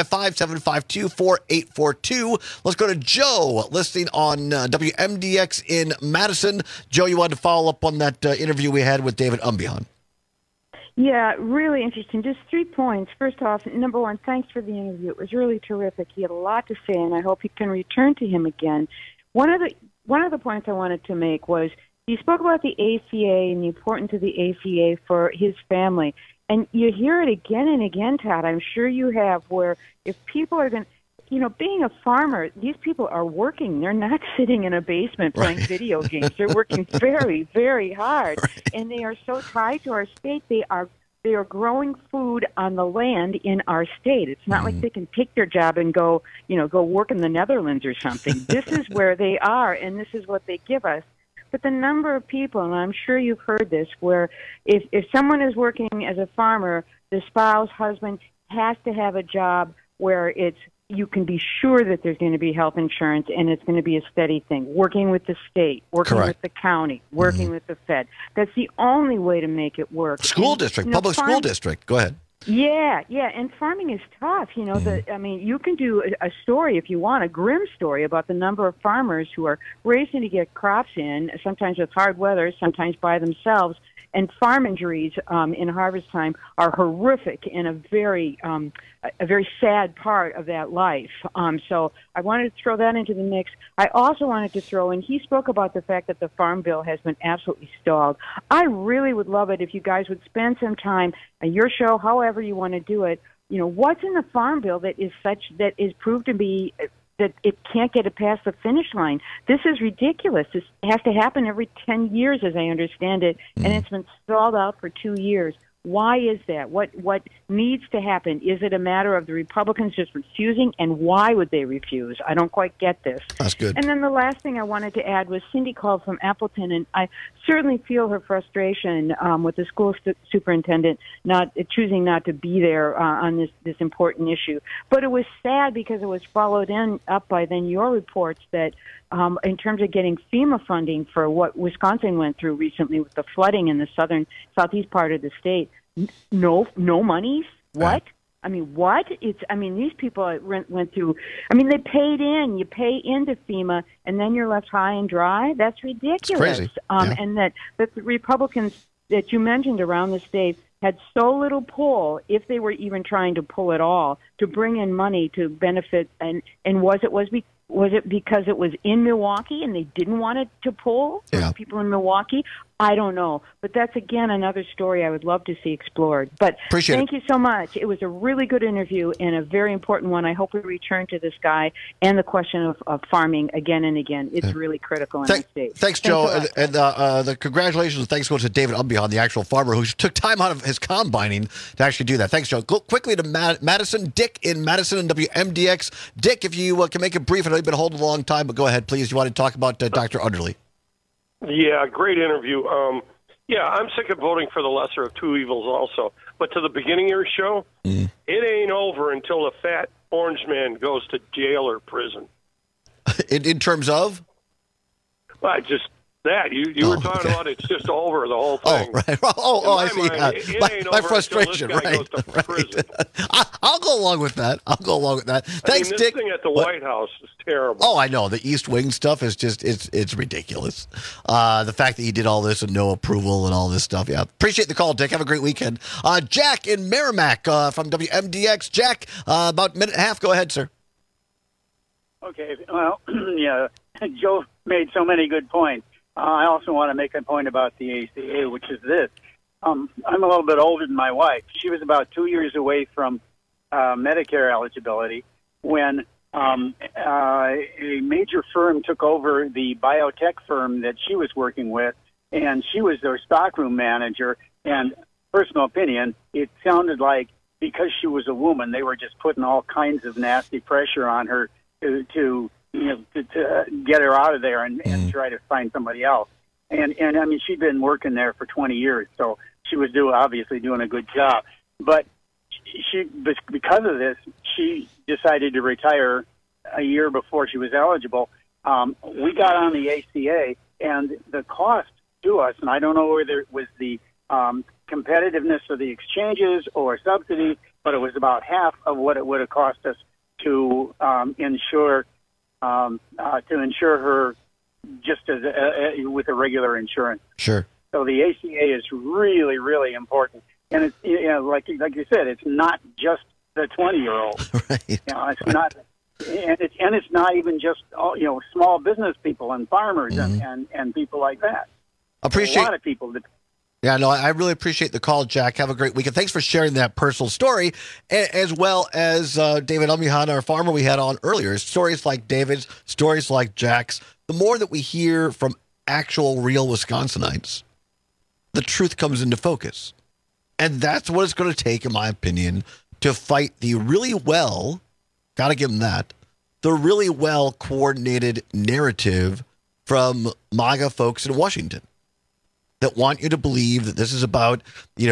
855-752-4842. Let's go to Joe, listening on WMDX in Madison. Joe, you wanted to follow up on that interview we had with David Umbihan.
Yeah, really interesting. Just 3 points. First off, number one, thanks for the interview. It was really terrific. He had a lot to say, and I hope you can return to him again. One of the points I wanted to make was he spoke about the ACA and the importance of the ACA for his family. And you hear it again and again, Todd. I'm sure you have, where if people are going to, being a farmer, these people are working. They're not sitting in a basement playing video games. They're working very, very hard. And they are so tied to our state. They are growing food on the land in our state. It's not like they can take their job and go work in the Netherlands or something. This is where they are, and this is what they give us. But the number of people, and I'm sure you've heard this, where if someone is working as a farmer, the spouse, husband, has to have a job where it's you can be sure that there's going to be health insurance, and it's going to be a steady thing. Working with the state, working with the county, working with the Fed. That's the only way to make it work.
School district, public school district. Go ahead.
Yeah, and farming is tough. You know, you can do a story if you want, a grim story about the number of farmers who are racing to get crops in, sometimes with hard weather, sometimes by themselves. And farm injuries in harvest time are horrific and a very sad part of that life. So I wanted to throw that into the mix. I also wanted to throw in, he spoke about the fact that the Farm Bill has been absolutely stalled. I really would love it if you guys would spend some time on your show, however you want to do it. You know, what's in the Farm Bill that is proved to be that it can't get it past the finish line. This is ridiculous. This has to happen every 10 years, as I understand it, and it's been stalled out for 2 years. Why is that? What needs to happen? Is it a matter of the Republicans just refusing, and why would they refuse? I don't quite get this.
That's good.
And then the last thing I wanted to add was Cindy called from Appleton, and I certainly feel her frustration with the school superintendent not choosing not to be there on this important issue. But it was sad because it was followed up by then your reports that in terms of getting FEMA funding for what Wisconsin went through recently with the flooding in the southeast part of the state, no monies. What? I mean, what? These people went through. I mean, they paid in. You pay into FEMA, and then you're left high and dry. That's ridiculous.
It's crazy.
And that the Republicans that you mentioned around the state had so little pull, if they were even trying to pull at all, to bring in money to benefit. And was it because it was in Milwaukee and they didn't want it to pull for people in Milwaukee? I don't know. But that's, again, another story I would love to see explored. But thank you so much. It was a really good interview and a very important one. I hope we return to this guy and the question of farming again and again. It's really critical in our state.
Thanks, Joe. And the congratulations and thanks go to David Umbihan, the actual farmer who took time out of his combining to actually do that. Thanks, Joe. Go quickly to Madison. Dick in Madison and WMDX. Dick, if you can make it brief. I know you've been holding a long time, but go ahead, please. You want to talk about Dr. Underly?
Yeah, great interview. I'm sick of voting for the lesser of two evils also. But to the beginning of your show, it ain't over until the fat orange man goes to jail or prison.
In terms of?
Well, just that. You were talking about it's just over, the whole thing.
Oh, right. I see. My frustration, right. I'll go along with that. Thanks,
this
Dick.
Thing at the White House is terrible.
Oh, I know. The East Wing stuff is just, it's ridiculous. The fact that he did all this and no approval and all this stuff. Yeah. Appreciate the call, Dick. Have a great weekend. Jack in Merrimack from WMDX. Jack, about a minute and a half. Go ahead, sir.
Okay. Well, yeah, Joe made so many good points. I also want to make a point about the ACA, which is this. I'm a little bit older than my wife. She was about 2 years away from Medicare eligibility when a major firm took over the biotech firm that she was working with, and she was their stockroom manager. And personal opinion, it sounded like because she was a woman, they were just putting all kinds of nasty pressure on her to get her out of there and try to find somebody else. And I mean, she'd been working there for 20 years, so she was obviously doing a good job. But because of this, she decided to retire a year before she was eligible. We got on the ACA, and the cost to us, and I don't know whether it was the competitiveness of the exchanges or subsidy, but it was about half of what it would have cost us to insure her just as with a regular insurance.
Sure.
So the ACA is really, really important, and it's like you said, it's not just the 20-year-old.
Right.
It's not, and it's not even just small business people and farmers and people like that.
Appreciate
a lot of people that.
Yeah, no, I really appreciate the call, Jack. Have a great weekend. Thanks for sharing that personal story, as well as David Umbihan, our farmer we had on earlier. Stories like David's, stories like Jack's. The more that we hear from actual, real Wisconsinites, the truth comes into focus. And that's what it's going to take, in my opinion, to fight the really well, got to give them that, the really well-coordinated narrative from MAGA folks in Washington that want you to believe that this is about,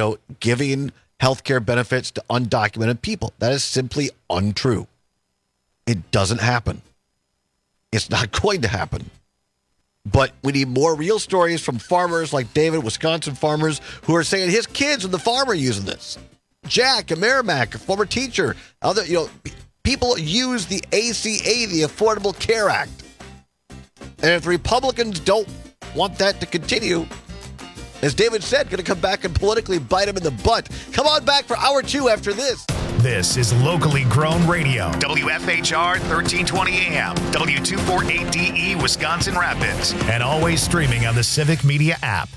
giving health care benefits to undocumented people. That is simply untrue. It doesn't happen. It's not going to happen. But we need more real stories from farmers like David, Wisconsin farmers, who are saying his kids and the farm are using this. Jack in Merrimack, a former teacher, other, people use the ACA, the Affordable Care Act. And if the Republicans don't want that to continue, as David said, going to come back and politically bite him in the butt. Come on back for hour 2 after this.
This is locally grown radio. WFHR 1320 AM, W248DE, Wisconsin Rapids, and always streaming on the Civic Media app.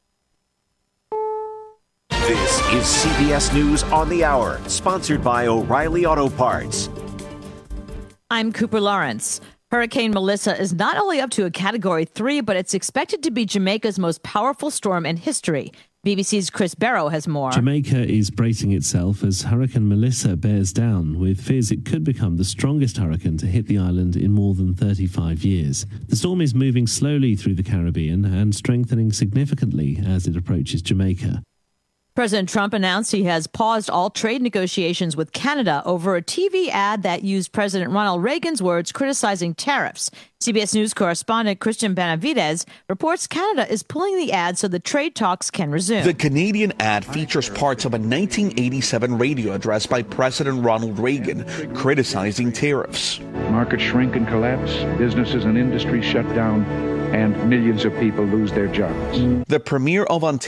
This is CBS News on the Hour, sponsored by O'Reilly Auto Parts.
I'm Cooper Lawrence. Hurricane Melissa is not only up to a Category 3, but it's expected to be Jamaica's most powerful storm in history. BBC's Chris Barrow has more.
Jamaica is bracing itself as Hurricane Melissa bears down, with fears it could become the strongest hurricane to hit the island in more than 35 years. The storm is moving slowly through the Caribbean and strengthening significantly as it approaches Jamaica.
President Trump announced he has paused all trade negotiations with Canada over a TV ad that used President Ronald Reagan's words criticizing tariffs. CBS News correspondent Christian Benavidez reports Canada is pulling the ad so the trade talks can resume.
The Canadian ad features parts of a 1987 radio address by President Ronald Reagan criticizing tariffs.
Markets shrink and collapse, businesses and industries shut down, and millions of people lose their jobs.
The premier of Ontario